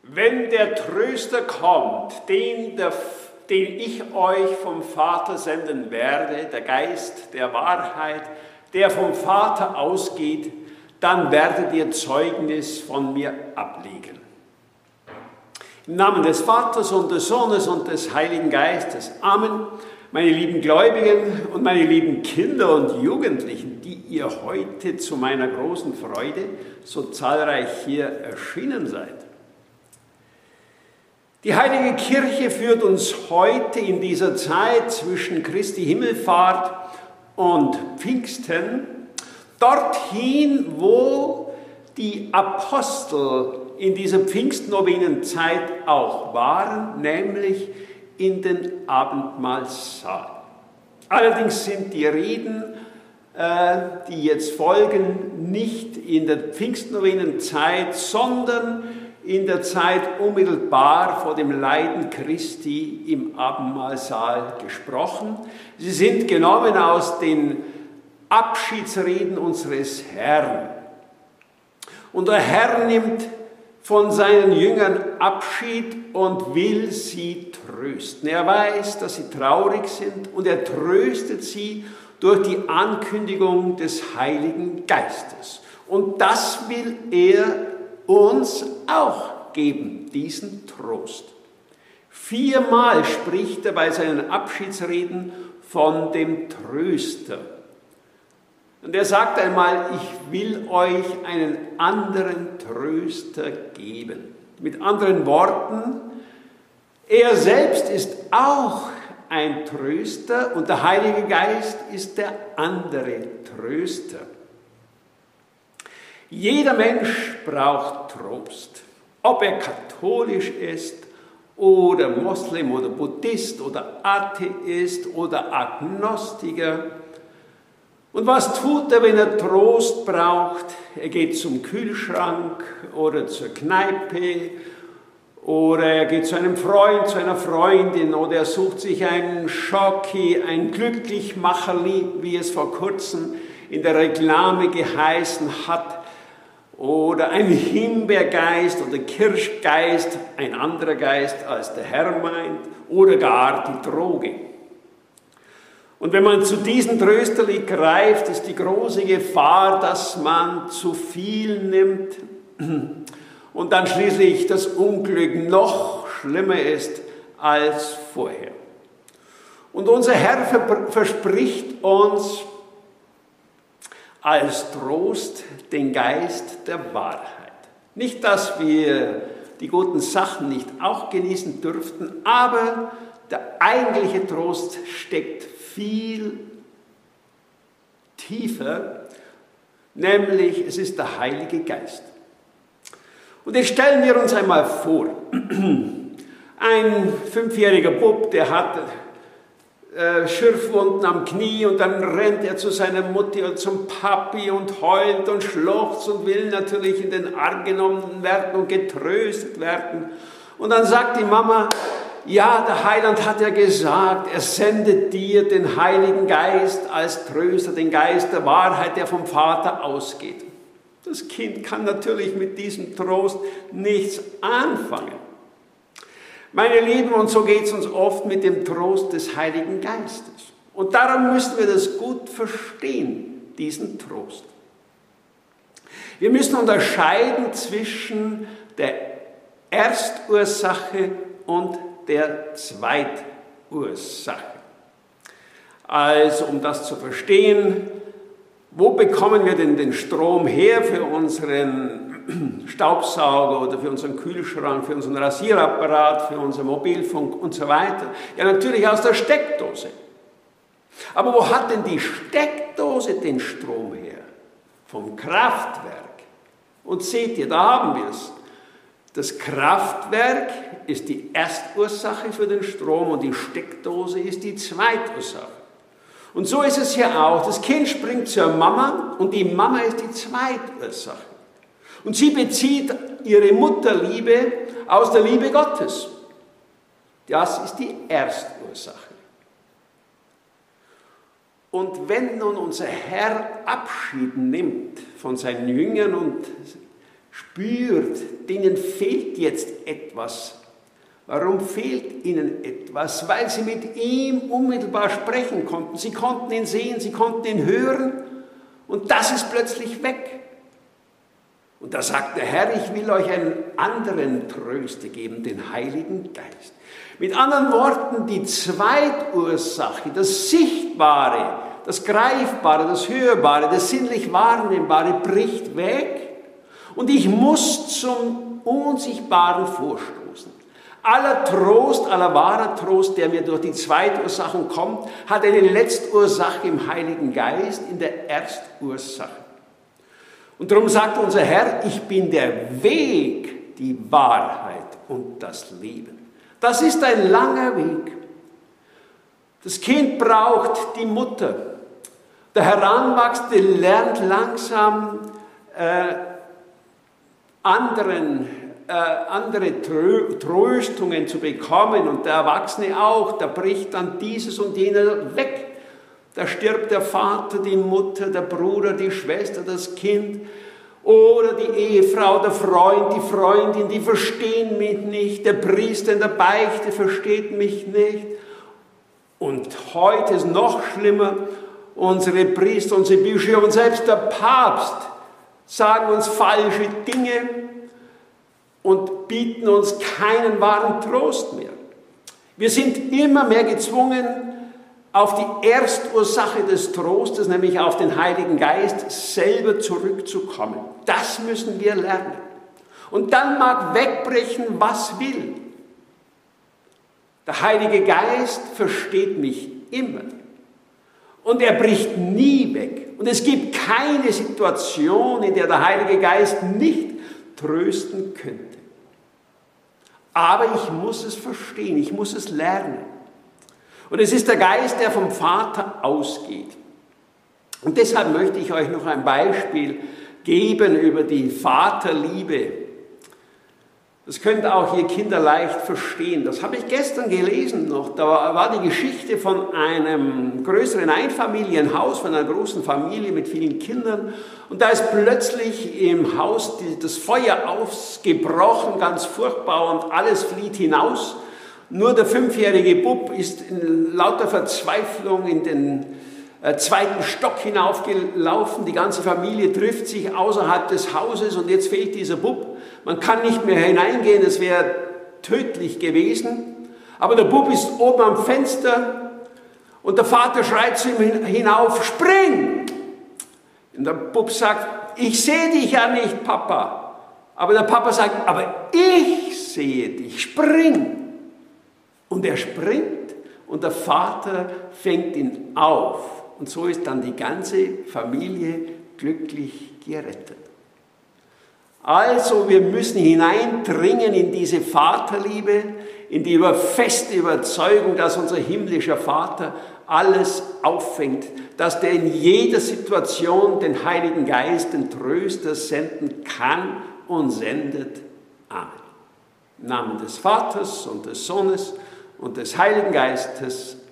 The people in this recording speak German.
Wenn der Tröster kommt, den ich euch vom Vater senden werde, der Geist der Wahrheit, der vom Vater ausgeht, dann werdet ihr Zeugnis von mir ablegen. Im Namen des Vaters und des Sohnes und des Heiligen Geistes. Amen. Meine lieben Gläubigen und meine lieben Kinder und Jugendlichen, die ihr heute zu meiner großen Freude so zahlreich hier erschienen seid. Die Heilige Kirche führt uns heute in dieser Zeit zwischen Christi Himmelfahrt und Pfingsten dorthin, wo die Apostel in dieser Pfingstnovenenzeit auch waren, nämlich in den Abendmahlsaal. Allerdings sind die Reden, die jetzt folgen, nicht in der Pfingstnovenenzeit, sondern in der Zeit unmittelbar vor dem Leiden Christi im Abendmahlsaal gesprochen. Sie sind genommen aus den Abschiedsreden unseres Herrn. Und der Herr nimmt von seinen Jüngern Abschied und will sie trösten. Er weiß, dass sie traurig sind und er tröstet sie durch die Ankündigung des Heiligen Geistes. Und das will er uns auch geben, diesen Trost. 4-mal spricht er bei seinen Abschiedsreden von dem Tröster. Und er sagt einmal, ich will euch einen anderen Tröster geben. Mit anderen Worten, er selbst ist auch ein Tröster und der Heilige Geist ist der andere Tröster. Jeder Mensch braucht Trost, ob er katholisch ist oder Moslem oder Buddhist oder Atheist oder Agnostiker. Und was tut er, wenn er Trost braucht? Er geht zum Kühlschrank oder zur Kneipe oder er geht zu einem Freund, zu einer Freundin oder er sucht sich einen Schoki, ein Glücklichmacherli, wie es vor kurzem in der Reklame geheißen hat, oder ein Himbeergeist oder Kirschgeist, ein anderer Geist als der Herr meint, oder gar die Droge. Und wenn man zu diesen Trösterli greift, ist die große Gefahr, dass man zu viel nimmt und dann schließlich das Unglück noch schlimmer ist als vorher. Und unser Herr verspricht uns als Trost den Geist der Wahrheit. Nicht, dass wir die guten Sachen nicht auch genießen dürften, aber der eigentliche Trost steckt viel tiefer, nämlich es ist der Heilige Geist. Und jetzt stellen wir uns einmal vor, ein 5-jähriger Bub, der hat Schürfwunden am Knie und dann rennt er zu seiner Mutti und zum Papi und heult und schluchzt und will natürlich in den Arm genommen werden und getröstet werden. Und dann sagt die Mama, ja, der Heiland hat ja gesagt, er sendet dir den Heiligen Geist als Tröster, den Geist der Wahrheit, der vom Vater ausgeht. Das Kind kann natürlich mit diesem Trost nichts anfangen. Meine Lieben, und so geht es uns oft mit dem Trost des Heiligen Geistes. Und darum müssen wir das gut verstehen, diesen Trost. Wir müssen unterscheiden zwischen der Erstursache und der Zweitursache. Also, um das zu verstehen, wo bekommen wir denn den Strom her für unseren Staubsauger oder für unseren Kühlschrank, für unseren Rasierapparat, für unseren Mobilfunk und so weiter? Ja, natürlich aus der Steckdose. Aber wo hat denn die Steckdose den Strom her? Vom Kraftwerk. Und seht ihr, da haben wir es. Das Kraftwerk ist die Erstursache für den Strom und die Steckdose ist die Zweitursache. Und so ist es hier auch. Das Kind springt zur Mama und die Mama ist die Zweitursache. Und sie bezieht ihre Mutterliebe aus der Liebe Gottes. Das ist die Erstursache. Und wenn nun unser Herr Abschied nimmt von seinen Jüngern und spürt, denen fehlt jetzt etwas. Warum fehlt ihnen etwas? Weil sie mit ihm unmittelbar sprechen konnten. Sie konnten ihn sehen, sie konnten ihn hören und das ist plötzlich weg. Und da sagt der Herr, ich will euch einen anderen Tröster geben, den Heiligen Geist. Mit anderen Worten, die Zweitursache, das Sichtbare, das Greifbare, das Hörbare, das sinnlich Wahrnehmbare bricht weg und ich muss zum Unsichtbaren vorstoßen. Aller Trost, aller wahrer Trost, der mir durch die Zweitursachen kommt, hat eine Letztursache im Heiligen Geist, in der Erstursache. Und darum sagt unser Herr, ich bin der Weg, die Wahrheit und das Leben. Das ist ein langer Weg. Das Kind braucht die Mutter. Der Heranwachsende lernt langsam andere Tröstungen zu bekommen und der Erwachsene auch. Da bricht dann dieses und jener weg. Da stirbt der Vater, die Mutter, der Bruder, die Schwester, das Kind oder die Ehefrau, der Freund, die Freundin, die verstehen mich nicht. Der Priester in der Beichte versteht mich nicht. Und heute ist noch schlimmer, unsere Priester, unsere Bischöfe und selbst der Papst sagen uns falsche Dinge und bieten uns keinen wahren Trost mehr. Wir sind immer mehr gezwungen, auf die Erstursache des Trostes, nämlich auf den Heiligen Geist, selber zurückzukommen. Das müssen wir lernen. Und dann mag wegbrechen, was will. Der Heilige Geist versteht mich immer. Und er bricht nie weg. Und es gibt keine Situation, in der der Heilige Geist nicht trösten könnte. Aber ich muss es verstehen, ich muss es lernen. Und es ist der Geist, der vom Vater ausgeht. Und deshalb möchte ich euch noch ein Beispiel geben über die Vaterliebe. Das könnt auch ihr Kinder leicht verstehen. Das habe ich gestern gelesen noch. Da war die Geschichte von einem größeren Einfamilienhaus, von einer großen Familie mit vielen Kindern. Und da ist plötzlich im Haus das Feuer ausgebrochen, ganz furchtbar, und alles flieht hinaus. Nur der 5-jährige Bub ist in lauter Verzweiflung in den 2. Stock hinaufgelaufen. Die ganze Familie trifft sich außerhalb des Hauses und jetzt fehlt dieser Bub. Man kann nicht mehr hineingehen, es wäre tödlich gewesen. Aber der Bub ist oben am Fenster und der Vater schreit zu ihm hinauf, spring! Und der Bub sagt, ich sehe dich ja nicht, Papa. Aber der Papa sagt, aber ich sehe dich, spring! Und er springt und der Vater fängt ihn auf. Und so ist dann die ganze Familie glücklich gerettet. Also wir müssen hineindringen in diese Vaterliebe, in die feste Überzeugung, dass unser himmlischer Vater alles auffängt, dass der in jeder Situation den Heiligen Geist, den Tröster senden kann und sendet. Amen. Im Namen des Vaters und des Sohnes und des Heiligen Geistes.